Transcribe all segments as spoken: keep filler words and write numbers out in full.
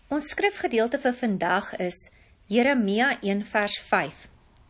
Ons skrifgedeelte vir vandag is Jeremia een vers vyf.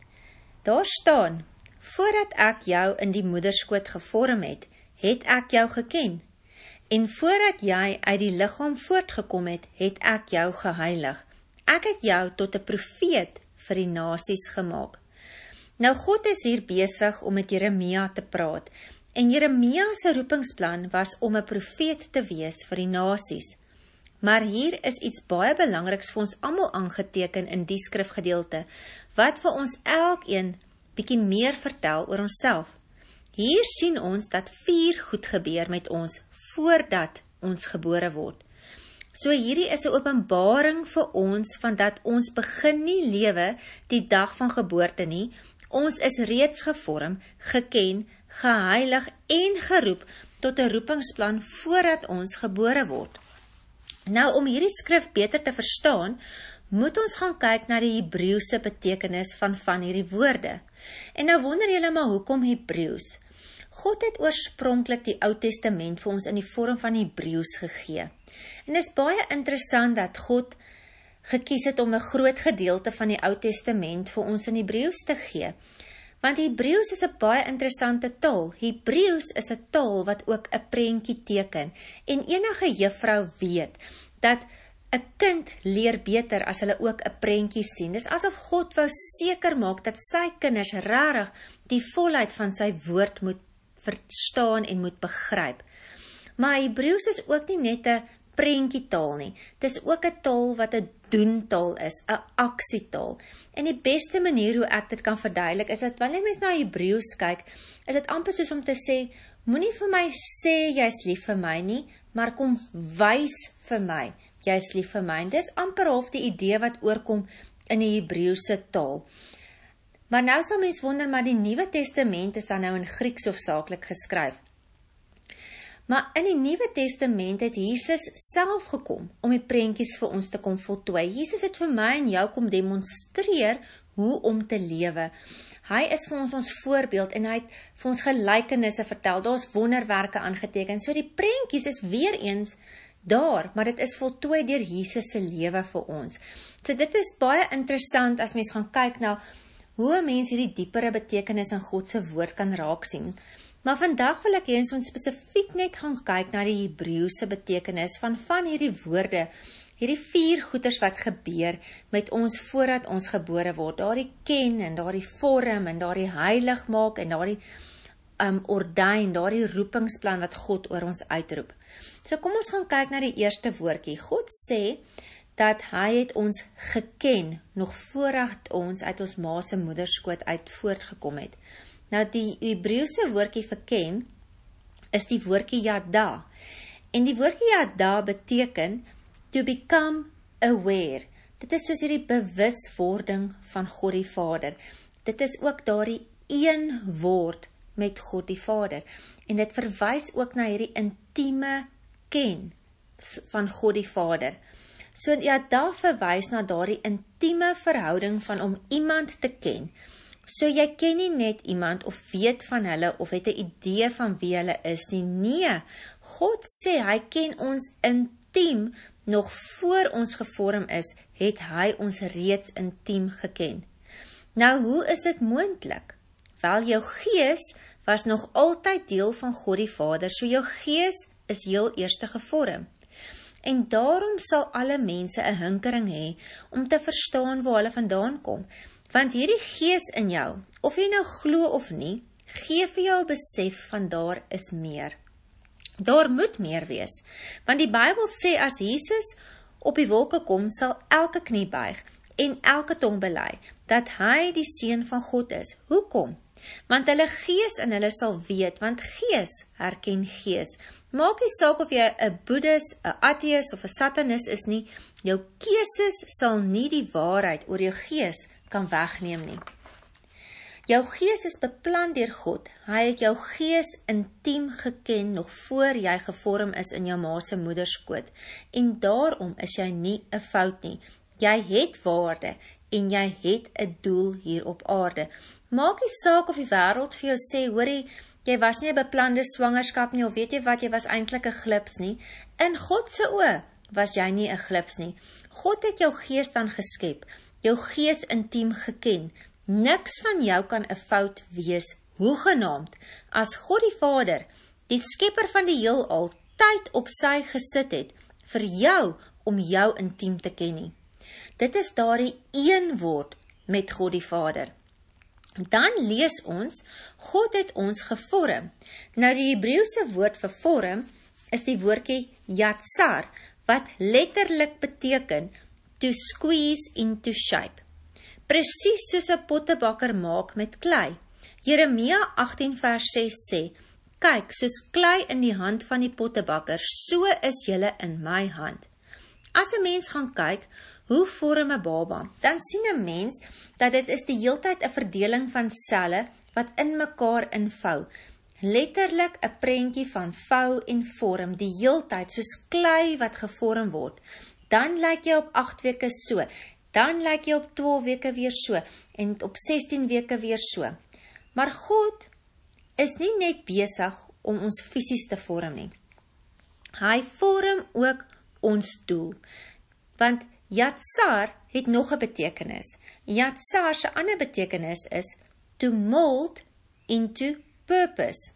Daar staan, voordat ek jou in die moederskoot gevorm het, het ek jou geken. En voordat jy uit die liggaam voortgekom het, het ek jou geheilig. Ek het jou tot 'n profeet vir die nasies gemaak. Nou God is hier besig om met Jeremia te praat. En Jeremia se roepingsplan was om 'n profeet te wees vir die nasies. Maar hier is iets baie belangriks vir ons almal aangeteken in die skrifgedeelte, wat vir ons elkeen bietjie meer vertel oor onsself. Hier sien ons dat vier goed gebeur met ons voordat ons gebore word. So hierdie is 'n openbaring vir ons van dat ons begin nie lewe die dag van geboorte nie. Ons is reeds gevorm, geken, geheilig en geroep tot 'n roepingsplan voordat ons gebore word. Nou, om hierdie skrif beter te verstaan, moet ons gaan kyk na die Hebreëse betekenis van van hierdie woorde. En nou wonder julle maar hoekom Hebreëus? God het oorspronklik die Ou Testament vir ons in die vorm van Hebreëus gegee. En dit is baie interessant dat God gekies het om 'n groot gedeelte van die Ou Testament vir ons in Hebreëus te gee. Want Hebreëus is 'n baie interessante taal. Hebreëus is 'n taal wat ook 'n prentjie teken. En enige juffrou weet dat 'n kind leer beter as hulle ook 'n prentjie sien. Dis asof God wou seker maak dat sy kinders regtig die volheid van sy woord moet verstaan en moet begryp. Maar Hebreëus is ook nie net 'n prentjietaal nie. Dis ook 'n taal wat 'n doentaal is, 'n aksietaal. En die beste manier hoe ek dit kan verduidelik is dat wanneer mens na Hebreëus kyk, is dit amper soos om te sê, moenie vir my sê jy's lief vir my nie, maar kom wys vir my jy's lief vir my. En dis amper half die idee wat oorkom in die Hebreëse taal. Maar nou sal mens wonder, maar die Nuwe Testament is dan nou in Grieks hoofsaaklik geskryf. Maar in die Nuwe Testament het Jesus self gekom om die prentjies vir ons te kom voltooi. Jesus het vir my en jou kom demonstreer hoe om te lewe. Hy is vir ons ons voorbeeld en hy het vir ons gelykenisse vertel. Daar's wonderwerke aangeteken. So die prentjies is weer eens daar, maar dit is voltooi deur Jesus se lewe vir ons. So dit is baie interessant as mens gaan kyk na hoe 'n mens hierdie diepere betekenis in God se woord kan raak sien. Maar vandag wil ek hê ons spesifiek net gaan kyk na die Hebreëse betekenis van van hierdie woorde, hierdie vier goeters wat gebeur met ons voordat ons gebore word. Daardie ken en daardie vorm en daardie heilig maak en daardie um, ordyn, daardie roepingsplan wat God oor ons uitroep. So kom ons gaan kyk na die eerste woordjie. God sê dat hy het ons geken nog voordat ons uit ons ma se moederskoot uit voortgekom het. Nou die Hebreëse woordjie vir ken is die woordjie yada. En die woordjie yada beteken to become aware. Dit is soos hierdie bewuswording van God die Vader. Dit is ook daardie een woord met God die Vader. En dit verwys ook na hierdie intieme ken van God die Vader. So yada verwys na daardie intieme verhouding van om iemand te ken. So jy ken nie net iemand of weet van hulle of het 'n idee van wie hulle is nie. Nee, God sê hy ken ons intiem, nog voor ons gevorm is, het hy ons reeds intiem geken. Nou, hoe is dit moontlik? Wel, jou gees was nog altyd deel van God die Vader, so jou gees is heel eerste gevorm. En daarom sal alle mense 'n hinkering hê om te verstaan waar hulle vandaan kom. Want hierdie gees in jou, of jy nou glo of nie, gee vir jou 'n besef van daar is meer. Daar moet meer wees. Want die Bybel sê as Jesus op die wolke kom, sal elke knie buig en elke tong bely dat hy die seun van God is. Hoekom? Want hulle gees in hulle sal weet, want gees herken gees. Maak nie saak of jy 'n boeddhis, 'n ateïs of 'n satanis is nie, jou keuses sal nie die waarheid oor jou gees kan wegneem nie. Jou gees is beplan deur God. Hy het jou gees intiem geken nog voor jy gevorm is in jou ma se moederskoot. En daarom is jy nie 'n fout nie. Jy het waarde en jy het 'n doel hier op aarde. Maak nie saak of die wêreld vir jou sê, hoorie, jy was nie 'n beplande swangerskap nie, of weet jy wat, jy was eintlik 'n glips nie. In God se oë was jy nie 'n glips nie. God het jou gees dan geskep, jou gees intiem geken. Niks van jou kan 'n fout wees, hoegenaamd, as God die Vader, die skepper van die heelal, tyd op sy gesit het, vir jou, om jou intiem te ken nie. Dit is daardie een woord met God die Vader. Dan lees ons, God het ons gevorm. Nou die Hebreëse woord vir vorm, is die woordjie yatsar, wat letterlik beteken, to squeeze into shape. Presies soos 'n pottebakker maak met klei. Jeremia agtien vers ses sê, kyk, soos klei in die hand van die pottebakker, so is julle in my hand. As 'n mens gaan kyk, hoe vorm 'n baba, dan sien 'n mens, dat dit is die heeltyd 'n verdeling van selle, wat in mekaar invou. Letterlik 'n prentjie van vou en vorm, die heeltyd, soos klei wat gevorm word. Dan lyk jy op agt weke so, dan lyk jy op twaalf weke weer so, en op sestien weke weer so. Maar God is nie net besig om ons fisies te vorm nie. Hy vorm ook ons doel. Want yatsar het nog 'n betekenis. Yatsar se ander betekenis is to mold into purpose.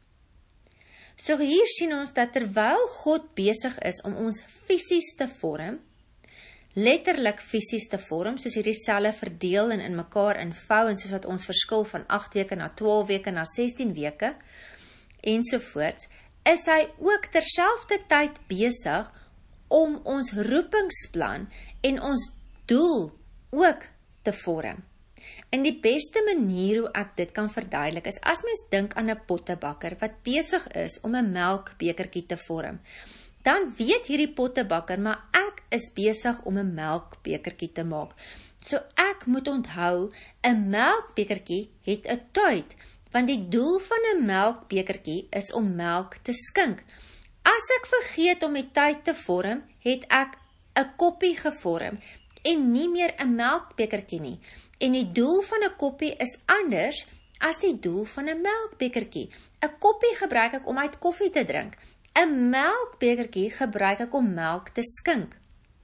So hier sien ons dat terwyl God besig is om ons fisies te vorm, letterlik fisies te vorm, soos hierdie selle verdeel en in mekaar invou, en soos wat ons verskil van agt weke na twaalf weke na sestien weke, ensovoorts, is hy ook terselfdertyd besig om ons roepingsplan en ons doel ook te vorm. En die beste manier hoe ek dit kan verduidelik is, as mens dink aan 'n pottebakker wat besig is om 'n melkbekertjie te vorm, dan weet hierdie pottebakker, maar ek is besig om 'n melkbekertjie te maak. So ek moet onthou, 'n melkbekertjie het 'n tyd, want die doel van 'n melkbekertjie is om melk te skink. As ek vergeet om die tyd te vorm, het ek 'n koppie gevorm en nie meer 'n melkbekertjie nie. En die doel van 'n koppie is anders as die doel van 'n melkbekertjie. 'n Koppie gebruik ek om uit koffie te drink. 'n Melkbekertjie gebruik ek om melk te skink.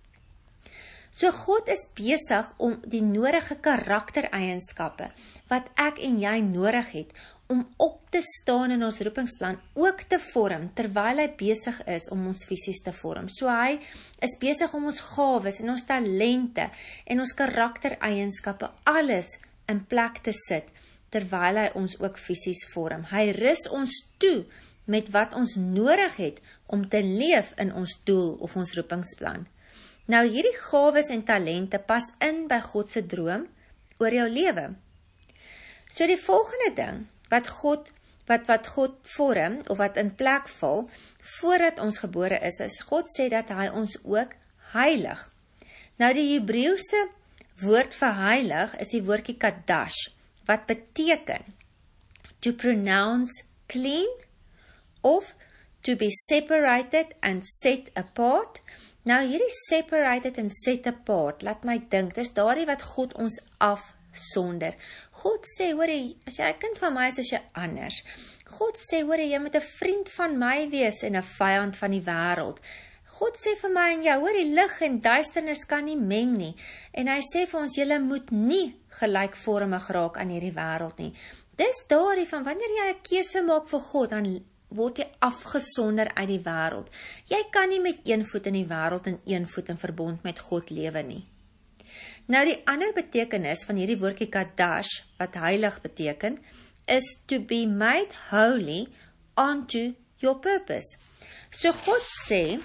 So God is besig om die nodige karaktereienskappe wat ek en jy nodig het om op te staan in ons roepingsplan ook te vorm, terwyl hy besig is om ons fisies te vorm. So hy is besig om ons gawes en ons talente en ons karaktereienskappe alles in plek te sit, terwyl hy ons ook fisies vorm. Hy rus ons toe met wat ons nodig het om te leef in ons doel of ons roepingsplan. Nou hierdie gawes en talente pas in by God se droom oor jou lewe. So die volgende ding wat God wat wat God vorm of wat in plek val voordat ons gebore is, is God sê dat hy ons ook heilig. Nou die Hebreëse woord vir heilig is die woordjie kadash, wat beteken to pronounce clean of to be separated and set apart. Nou hierdie separated and set apart, laat my dink, dis daardie wat God ons afsonder. God sê, hoorie, as jy 'n kind van my is, is jy anders. God sê, hoorie, jy moet 'n vriend van my wees en 'n vyand van die wêreld. God sê vir my en jou, hoorie, lig en duisternis kan nie meng nie. En hy sê vir ons, julle moet nie gelykvormig raak aan hierdie wêreld nie. Dis daardie van wanneer jy 'n keuse maak vir God, dan word jy afgesonder uit die wêreld. Jy kan nie met een voet in die wêreld en een voet in verbond met God lewe nie. Nou die ander betekenis van hierdie woordjie kadash, wat heilig beteken, is to be made holy unto your purpose. So God sê,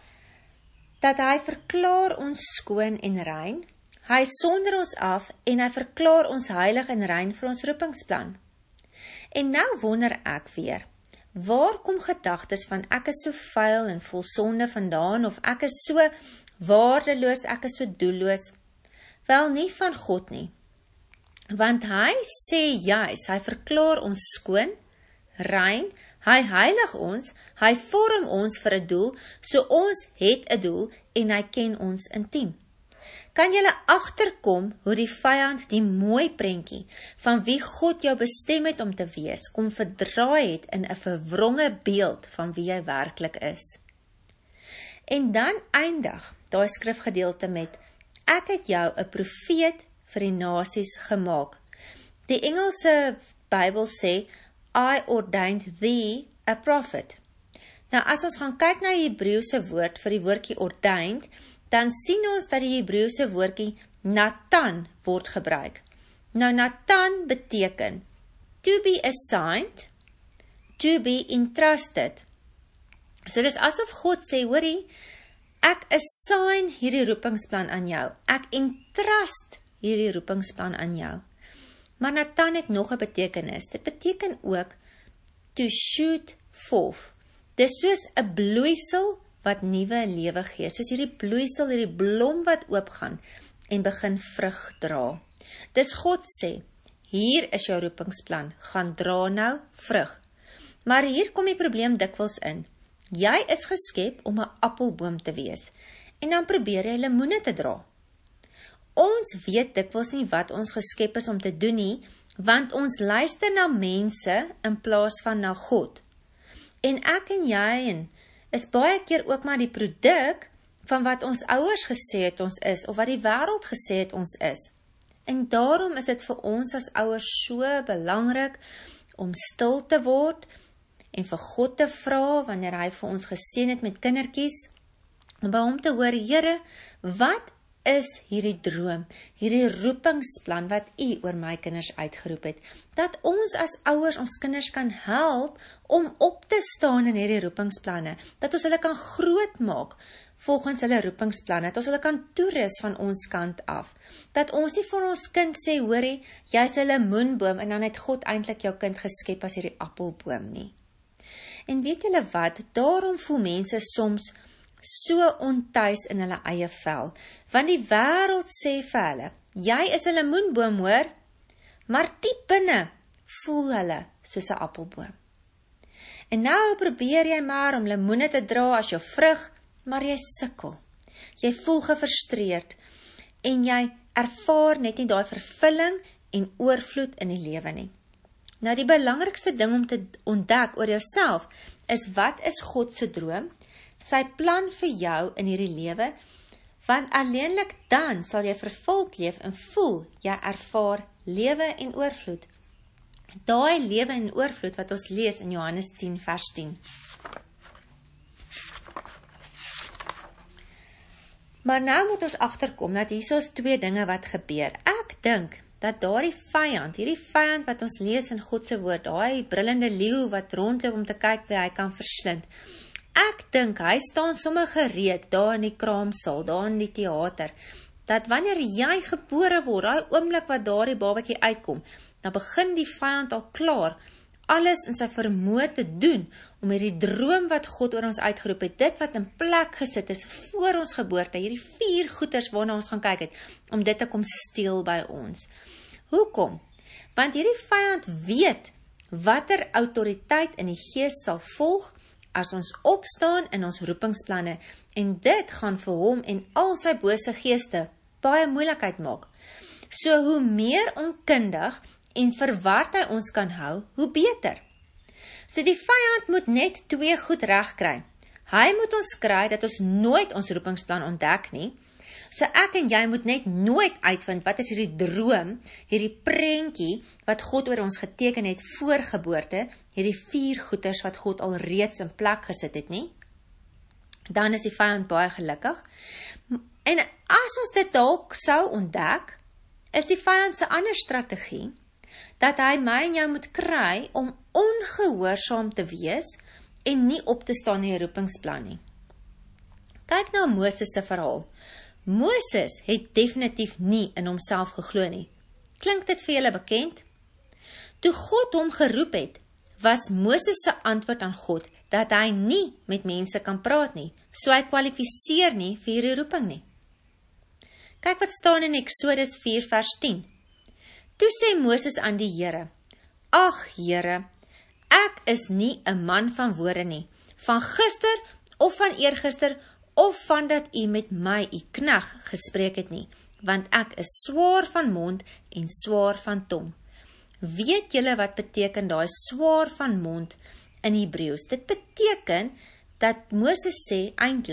dat hy verklaar ons skoon en rein, hy sonder ons af en hy verklaar ons heilig en rein vir ons roepingsplan. En nou wonder ek weer, waar kom gedagtes van ek is so vuil en vol sonde vandaan, of ek is so waardeloos, ek is so doelloos? Wel nie van God nie. Want hy sê juis, hy verklaar ons skoon, rein, hy heilig ons, hy vorm ons vir 'n doel, so ons het 'n doel en hy ken ons intiem. Kan julle agterkom hoe die vyand die mooi prentjie van wie God jou bestem het om te wees, kom verdraai het in 'n verwronge beeld van wie jy werklik is? En dan eindig daai skrifgedeelte met, ek het jou 'n profeet vir die nasies gemaak. Die Engelse Bybel sê, I ordained thee a prophet. Nou as ons gaan kyk na die Hebreëse woord vir die woordjie ordained, dan sien ons dat die Hebreëse woordjie Nathan word gebruik. Nou Nathan beteken to be assigned, to be entrusted. So dis asof God sê, hoorie, ek assign hierdie roepingsplan aan jou. Ek entrust hierdie roepingsplan aan jou. Maar Nathan het nog 'n betekenis. Dit beteken ook to shoot forth. Dis soos 'n bloeisel wat nuwe lewe gee. Soos hierdie bloeisel, hierdie blom wat oopgaan en begin vrug dra. Dis God sê, hier is jou roepingsplan, gaan dra nou vrug. Maar hier kom die probleem dikwels in. Jy is geskep om 'n appelboom te wees, en dan probeer jy lemoene te dra. Ons weet dikwels nie wat ons geskep is om te doen nie, want ons luister na mense in plaas van na God. En ek en jy en is baie keer ook maar die produk van wat ons ouers gesê het ons is, of wat die wêreld gesê het ons is. En daarom is dit vir ons as ouers so belangrik om stil te word en vir God te vra wanneer hy vir ons geseën het met kindertjies, om by hom te hoor, Here, wat is hierdie droom, hierdie roepingsplan wat U oor my kinders uitgeroep het, dat ons as ouers ons kinders kan help om op te staan in hierdie roepingsplanne, dat ons hulle kan grootmaak volgens hulle roepingsplanne, dat ons hulle kan toerus van ons kant af, dat ons nie vir ons kind sê, hoorie, jy's 'n lemoenboom en dan het God eintlik jou kind geskep as hierdie appelboom nie. En weet julle wat, daarom voel mense soms so ontuis in hulle eie vel, want die wêreld sê vir hulle, jy is 'n lemoenboom hoor, maar diep binne voel hulle soos 'n appelboom. En nou probeer jy maar om lemoene te dra as jou vrug, maar jy sukkel. Jy voel gefrustreerd en jy ervaar net nie daai vervulling en oorvloed in die lewe nie. Nou die belangrikste ding om te ontdek oor jouself is, wat is God se droom? Sy plan vir jou in hierdie lewe, want alleenlik dan sal jy vervuld leef en voel jy ervaar lewe en oorvloed. Daai lewe en oorvloed wat ons lees in Johannes tien vers tien. Maar nou moet ons agterkom dat hier is twee dinge wat gebeur. Ek dink dat daardie vyand, hierdie vyand wat ons lees in God se woord, daai brullende leeu wat rondloop om te kyk wie hy kan verslind. Ek dink hy staan sommer gereed daar in die kraamsaal, daar in die teater, dat wanneer jy gebore word, daai oomblik wat daardie babatjie uitkom, dan begin die vyand al klaar alles in sy vermoë te doen om hierdie droom wat God oor ons uitgeroep het, dit wat in plek gesit is voor ons geboorte, hierdie vier goeders waarna ons gaan kyk het, om dit te kom steel by ons. Hoekom? Want hierdie vyand weet watter autoriteit in die gees sal volg as ons opstaan in ons roepingsplanne, en dit gaan vir hom en al sy bose geeste baie moeilikheid maak. So hoe meer onkundig en verward hy ons kan hou, hoe beter. So die vyand moet net twee goed reg kry. Hy moet ons kry dat ons nooit ons roepingsplan ontdek nie. So ek en jy moet net nooit uitvind wat is hierdie droom, hierdie prentjie wat God oor ons geteken het voor geboorte, hierdie vier goeders wat God al reeds in plek gesit het nie. Dan is die vyand baie gelukkig. En as ons dit dalk sou ontdek, is die vyand se ander strategie dat hy my en jou moet kry om ongehoorsaam te wees en nie op te staan in die roepingsplan nie. Kyk na Moses se verhaal. Moses het definitief nie in homself geglo nie. Klink dit vir julle bekend? Toe God hom geroep het, was Moses se antwoord aan God dat hy nie met mense kan praat nie, so hy kwalifiseer nie vir hierdie roeping nie. Kyk wat staan in Eksodus vier vers tien. Toe sê Moses aan die Here, ag Here, ek is nie 'n man van woorde nie, van gister of van eergister of van dat u met my, u knegg, gespreek het nie, want ek is swaar van mond en swaar van tong. Weet julle wat beteken daai swaar van mond in Hebreëus? Dit beteken dat Moses sê eintlik,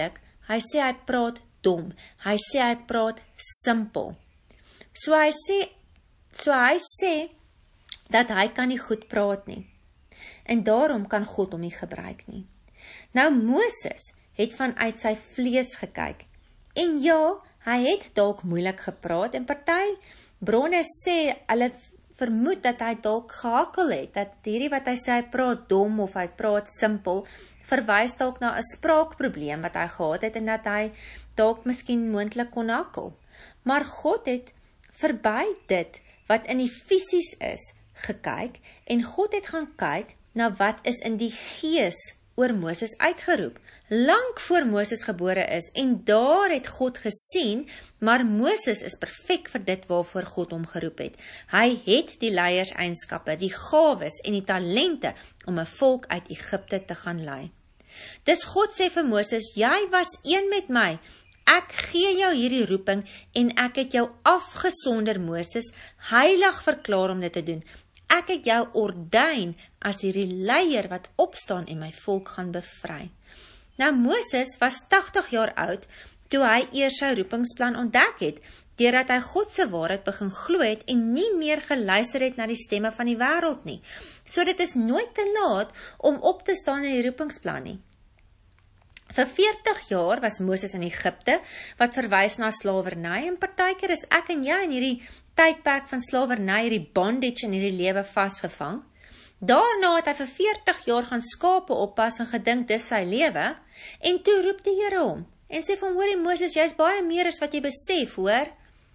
hy sê hy praat dom, hy sê hy praat simpel. So hy sê, so hy sê, dat hy kan nie goed praat nie. En daarom kan God hom nie gebruik nie. Nou Moses het vanuit sy vlees gekyk. En ja, hy het dalk moeilik gepraat en party bronne sê, hulle vermoed dat hy dalk gehakel het, dat hierdie wat hy sê, hy praat dom of hy praat simpel, verwys dalk na 'n spraakprobleem wat hy gehad het en dat hy dalk miskien moontlik kon hakkel. Maar God het verby dit wat in die fisies is gekyk en God het gaan kyk na wat is in die gees oor Moses uitgeroep, lank voor Moses gebore is, en daar het God gesien, maar Moses is perfek vir dit waarvoor God hom geroep het. Hy het die leierseienskappe, die gawes en die talente om 'n volk uit Egipte te gaan lei. Dis God sê vir Moses, jy was een met my, ek gee jou hierdie roeping en ek het jou afgesonder Moses, heilig verklaar om dit te doen. Ek het jou ordyn as hierdie leier wat opstaan en my volk gaan bevry. Nou Moses was tagtig jaar oud toe hy eers sy roepingsplan ontdek het, deurdat hy God se waarheid begin glo het en nie meer geluister het na die stemme van die wêreld nie. So dit is nooit te laat om op te staan in die roepingsplan nie. Vir veertig jaar was Moses in Egipte, wat verwys na slawerny, en partykeer is ek en jy in hierdie tydperk van slawerny, hierdie bondage in hierdie lewe vasgevang. Daarna het hy vir veertig jaar gaan skape oppas en gedink dis sy lewe, en toe roep die Here hom, en sê van, hoorie Moses, jy is baie meer as wat jy besef, hoor.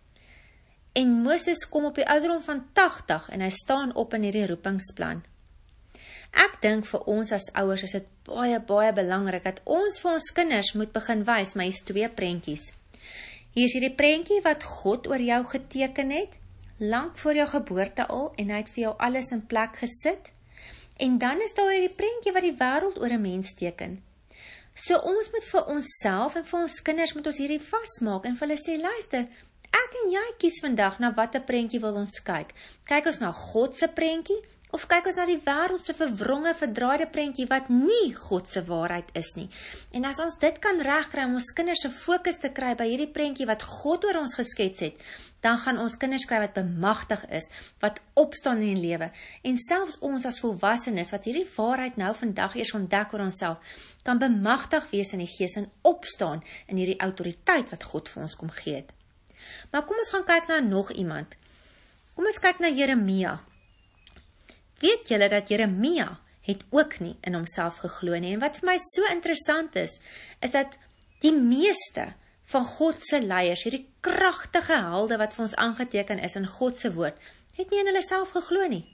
En Moses kom op die ouderdom van tagtig, en hy staan op in hierdie roepingsplan. Ek dink vir ons as ouers is dit baie, baie belangrik, dat ons vir ons kinders moet begin wys, maar hier is twee prentjies. Hier is hierdie prentjie wat God oor jou geteken het, lank voor jou geboorte al, en hy het vir jou alles in plek gesit, en dan is daar hierdie prentjie wat die wêreld oor 'n mens teken. So ons moet vir onsself en vir ons kinders moet ons hierdie vasmaak, en vir hulle sê, luister, ek en jy kies vandag na watter prentjie wil ons kyk. Kyk ons na God se prentjie, of kyk ons na die wêreld se verwronge, verdraaide prentjie wat nie God se waarheid is nie. En as ons dit kan regkry om ons kinders se fokus te kry by hierdie prentjie wat God oor ons geskets het, dan gaan ons kinders kry wat bemagtig is, wat opstaan in die lewe. En selfs ons as volwassenes wat hierdie waarheid nou vandag eers ontdek oor onsself, kan bemagtig wees in die gees en opstaan in hierdie autoriteit wat God vir ons kom gee het. Maar kom ons gaan kyk na nog iemand. Kom ons kyk na Jeremia. Weet julle dat Jeremia het ook nie in homself geglo nie, en wat vir my so interessant is, is dat die meeste van God se leiers, hierdie kragtige helde wat vir ons aangeteken is in God se woord, het nie in hulle self geglo nie.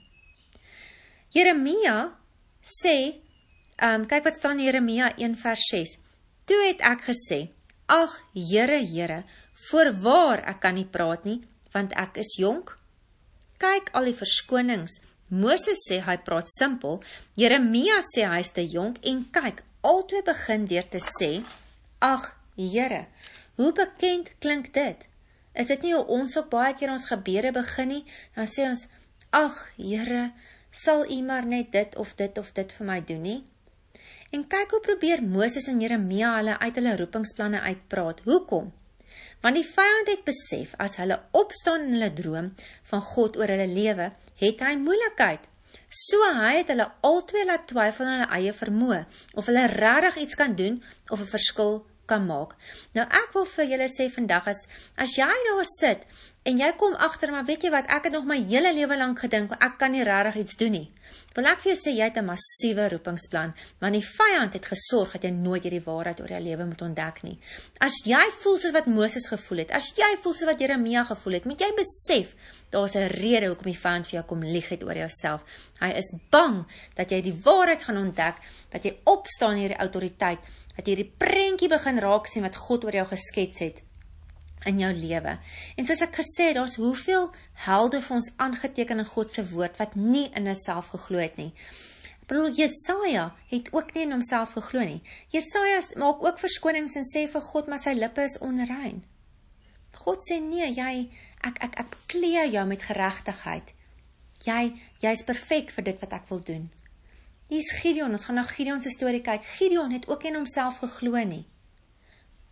Jeremia sê, um, kyk wat staan in Jeremia een vers ses, toe het ek gesê, ag Here, Here, voorwaar ek kan nie praat nie, want ek is jonk. Kyk al die verskonings, Moses sê hy praat simpel, Jeremia sê hy is te jonk, en kyk, albei begin deur te sê, ag Here, hoe bekend klink dit? Is dit nie hoe ons ook baie keer ons gebede begin nie? Dan sê ons, ag Here, sal U maar net dit of dit of dit vir my doen nie? En kyk hoe probeer Moses en Jeremia hulle uit hulle roepingsplanne uitpraat. Hoekom? Want die vyand het besef, as hulle opstaan in hulle droom van God oor hulle lewe, het hy moeilikheid. So hy het hulle albei laat twyfel aan hulle eie vermoë, of hulle regtig iets kan doen, of 'n verskil kan maak. Nou ek wil vir julle sê vandag, as, as jy daar sit, en jy kom agter, maar weet jy wat, ek het nog my hele lewe lank gedink, ek kan nie regtig iets doen nie. Wil ek vir jou sê, jy het 'n massiewe roepingsplan, want die vyand het gesorg dat jy nooit hierdie waarheid oor jou lewe moet ontdek nie. As jy voel soos wat Moses gevoel het, as jy voel soos wat Jeremia gevoel het, moet jy besef, daar is 'n rede hoekom die vyand vir jou kom lieg het oor jouself. Hy is bang dat jy die waarheid gaan ontdek, dat jy opstaan in hierdie autoriteit, dat jy die prentjie begin raak sien wat God oor jou geskets het in jou lewe. En soos ek gesê het, daar's hoeveel helde vir ons aangeteken in God se woord wat nie in hulself geglo het nie. Ek bedoel, Jesaja het ook nie in homself geglo nie. Jesaja maak ook verskonings en sê vir God, maar sy lippe is onrein. God sê nee, jy ek ek ek beklee jou met geregtigheid. Jy jy is perfek vir dit wat ek wil doen. Hier is Gideon, ons gaan na Gideon se storie kyk. Gideon het ook nie in homself geglo nie.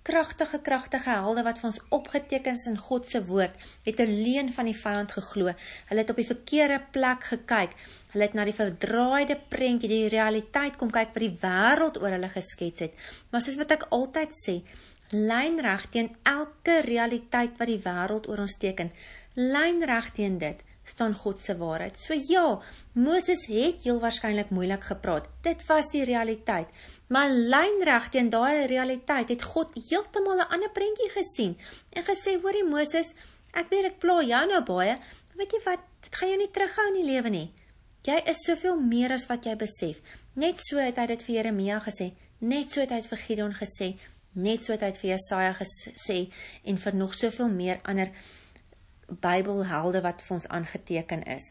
kragtige, kragtige helde wat vir ons opgeteken is in God se woord, het 'n leuen van die vyand geglo. Hulle het op die verkeerde plek gekyk. Hulle het na die verdraaide prentjie, die realiteit kom kyk wat die wêreld oor hulle geskets het. Maar soos wat ek altyd sê, lynreg teen elke realiteit wat die wêreld oor ons teken, lynreg teen dit staan God se waarheid. So ja, Moses het heel waarskynlik moeilik gepraat. Dit was die realiteit. Maar lynreg teen daai realiteit het God heeltemal 'n ander prentjie gesien en gesê, hoorie Moses, ek weet ek pla jou nou baie, maar weet jy wat, dit gaan jou nie terughou in die lewe nie. Jy is soveel meer as wat jy besef. Net so het hy dit vir Jeremia gesê, net so het hy dit vir Gideon gesê, net so het hy dit vir Jesaja gesê en vir nog soveel meer ander Bybelhelde wat vir ons aangeteken is.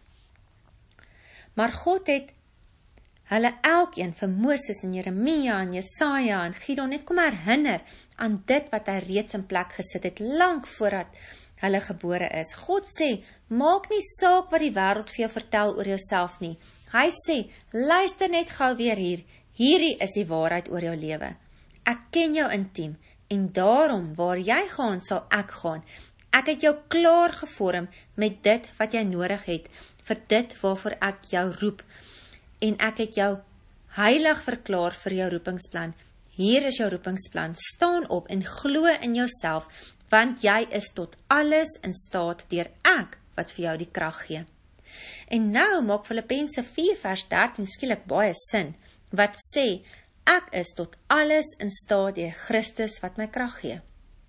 Maar God het hulle elkeen vir Moses en Jeremia en Jesaja en Gideon net kom herinner aan dit wat hy reeds in plek gesit het, lank voordat hulle gebore is. God sê, maak nie saak wat die wêreld vir jou vertel oor jouself nie. Hy sê, luister net gou weer hier, hierdie is die waarheid oor jou lewe. Ek ken jou intiem en daarom waar jy gaan sal ek gaan. Ek het jou klaar gevorm met dit wat jy nodig het, vir dit waarvoor ek jou roep, en ek het jou heilig verklaar vir jou roepingsplan. Hier is jou roepingsplan, staan op en glo in jouself, want jy is tot alles in staat deur ek, wat vir jou die krag gee. En nou maak Filippense vier vers dertien skielik baie sin, wat sê, ek is tot alles in staat deur Christus wat my krag gee.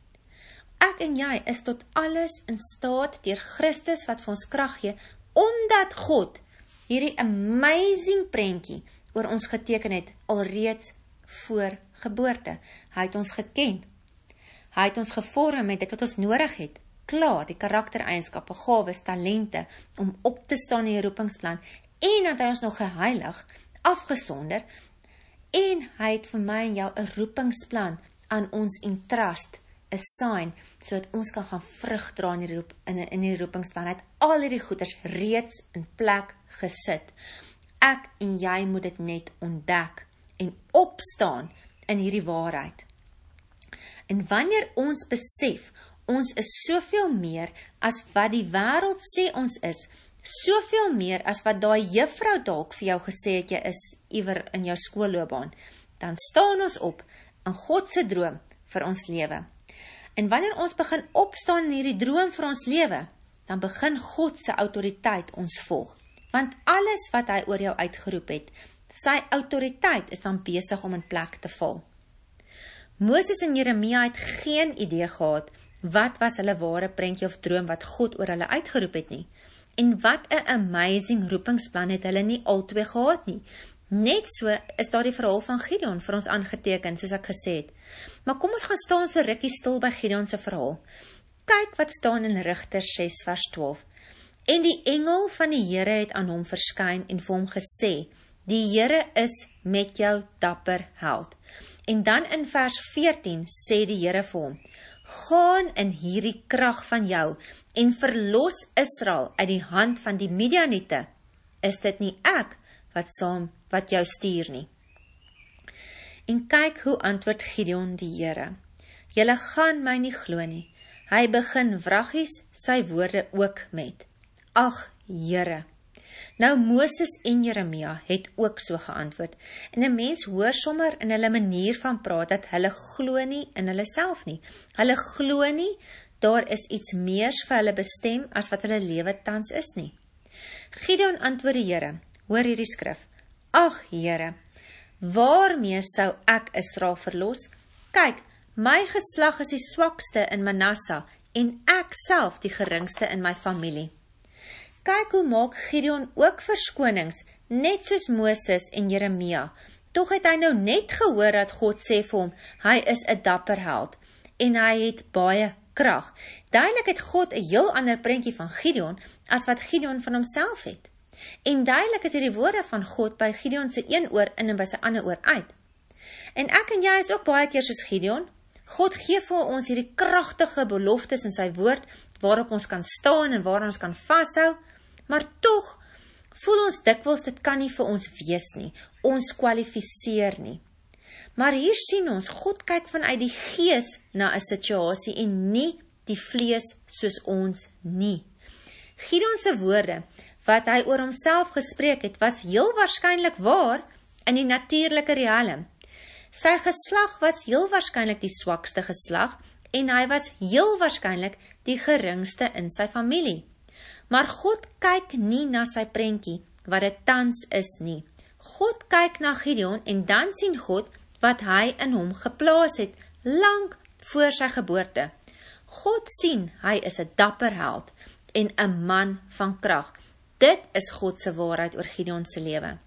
Ek en jy is tot alles in staat deur Christus wat vir ons krag gee, omdat God hierdie amazing prentjie oor ons geteken het, alreeds voor geboorte. Hy het ons geken. Hy het ons gevorm met dit wat ons nodig het. Klaar, die karaktereienskappe, gawes, talente, om op te staan in die roepingsplan, en dat hy ons nog geheilig, afgesonder, en hy het vir my en jou 'n roepingsplan aan ons entrust, 'n sign, so dat ons kan gaan vrug dra in die, roep, in, in die roepingsplan. Hy het al hierdie goeders reeds in plek gesit. Ek en jy moet dit net ontdek en opstaan in hierdie waarheid. En wanneer ons besef, ons is soveel meer as wat die wêreld sê ons is, soveel meer as wat daai juffrou dalk vir jou gesê het jy is iewers in jou skoolloopbaan, dan staan ons op in God se droom vir ons lewe. En wanneer ons begin opstaan in hierdie droom vir ons lewe, dan begin God se autoriteit ons volg. Want alles wat hy oor jou uitgeroep het, sy autoriteit is dan besig om in plek te val. Moses en Jeremia het geen idee gehad wat was hulle ware prentjie of droom wat God oor hulle uitgeroep het nie. En wat 'n amazing roepingsplan het hulle nie altwee gehad nie. Net so is daar die verhaal van Gideon vir ons aangeteken, soos ek gesê het. Maar kom ons gaan staan so rukkie stil by Gideon se verhaal. Kyk wat staan in Rigters ses vers twaalf. En die engel van die Here het aan hom verskyn en vir hom gesê, die Here is met jou dapper held. En dan in vers veertien sê die Here vir hom, gaan in hierdie krag van jou en verlos Israel uit die hand van die Midianiete. Is dit nie ek wat saam wat jou stuur nie? En kyk hoe antwoord Gideon die Here. Julle gaan my nie glo nie. Hy begin wraggies sy woorde ook met, ag Here. Nou Moses en Jeremia het ook so geantwoord. En 'n mens hoor sommer in hulle manier van praat dat hulle glo nie in hulle self nie. Hulle glo nie daar is iets meers vir hulle bestem as wat hulle lewe tans is nie. Gideon antwoord die Here, hoor hierdie skrif, ag Here, waarmee sou ek Israel verlos? Kyk, my geslag is die swakste in Manasse en ek self die geringste in my familie. Kyk hoe maak Gideon ook verskonings, net soos Moses en Jeremia. Tog het hy nou net gehoor dat God sê vir hom, hy is 'n dapper held en hy het baie krag. Duidelik het God 'n heel ander prentjie van Gideon as wat Gideon van homself het. En duidelik is hierdie woorde van God by Gideon se een oor in en by sy ander oor uit. En ek en jy is ook baie keer soos Gideon. God gee vir ons hierdie kragtige beloftes in sy woord, waarop ons kan staan en waar ons kan vashou, maar tog voel ons dikwels dit kan nie vir ons wees nie, ons kwalifiseer nie. Maar hier sien ons, God kyk vanuit die gees na 'n situasie en nie die vlees soos ons nie. Gideon se woorde, wat hy oor homself gespreek het, was heel waarskynlik waar in die natuurlike riekelm. Sy geslag was heel waarskynlik die swakste geslag en hy was heel waarskynlik die geringste in sy familie. Maar God kyk nie na sy prentjie, wat dit tans is nie. God kyk na Gideon en dan sien God wat hy in hom geplaas het, lank voor sy geboorte. God sien hy is 'n dapper held en 'n man van krag. Dit is God se waarheid oor Gideon se lewe.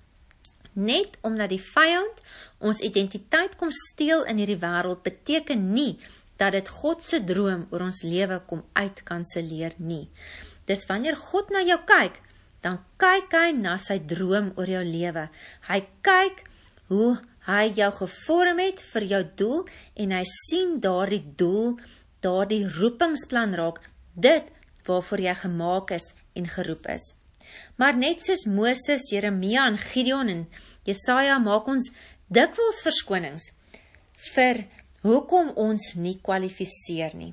Net omdat die vyand ons identiteit kom steel in hierdie wêreld, beteken nie dat dit God se droom oor ons lewe kom uitkanselleer nie. Dis wanneer God na jou kyk, dan kyk hy na sy droom oor jou lewe. Hy kyk hoe hy jou gevorm het vir jou doel en hy sien daardie doel, daardie roepingsplan raak, dit waarvoor jy gemaak is en geroep is. Maar net soos Moses, Jeremia en Gideon en Jesaja maak ons dikwels verskonings vir hoekom ons nie kwalifiseer nie.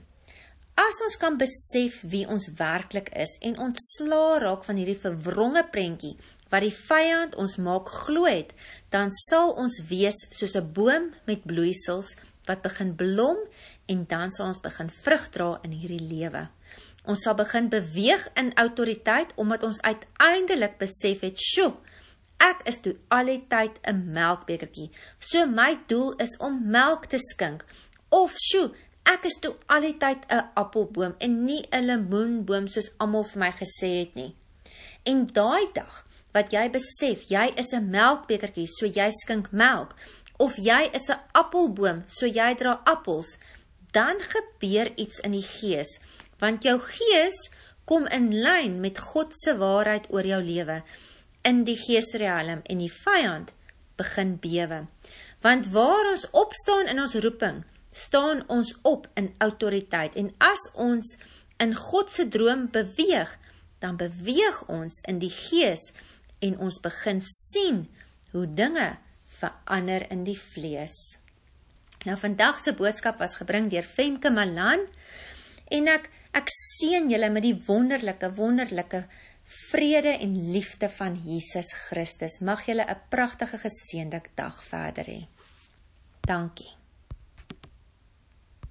As ons kan besef wie ons werklik is en ontslaa raak van hierdie verwronge prentjie wat die vyand ons maak glo het, dan sal ons wees soos 'n boom met bloeisels wat begin blom en dan sal ons begin vrug dra in hierdie lewe. Ons sal begin beweeg in autoriteit omdat ons uiteindelik besef het, "Sjoe, ek is toe al die tyd 'n melkbekertjie, so my doel is om melk te skink." Of, "Sjoe, ek is toe al die tyd 'n appelboom en nie 'n lemoenboom soos almal vir my gesê het nie." En daai dag wat jy besef, jy is 'n melkbekertjie, so jy skink melk, of jy is 'n appelboom, so jy dra appels, dan gebeur iets in die gees, want jou gees kom in lyn met God se waarheid oor jou lewe, in die geesriekelm, en die vyand begin bewe. Want waar ons opstaan in ons roeping, staan ons op in autoriteit, en as ons in God se droom beweeg, dan beweeg ons in die gees, en ons begin sien hoe dinge verander in die vlees. Nou, vandag se boodskap was gebring deur Femke Malan, en ek, ek seën julle met die wonderlike, wonderlike vrede en liefde van Jesus Christus. Mag julle 'n pragtige geseënde dag verder hê. Dankie.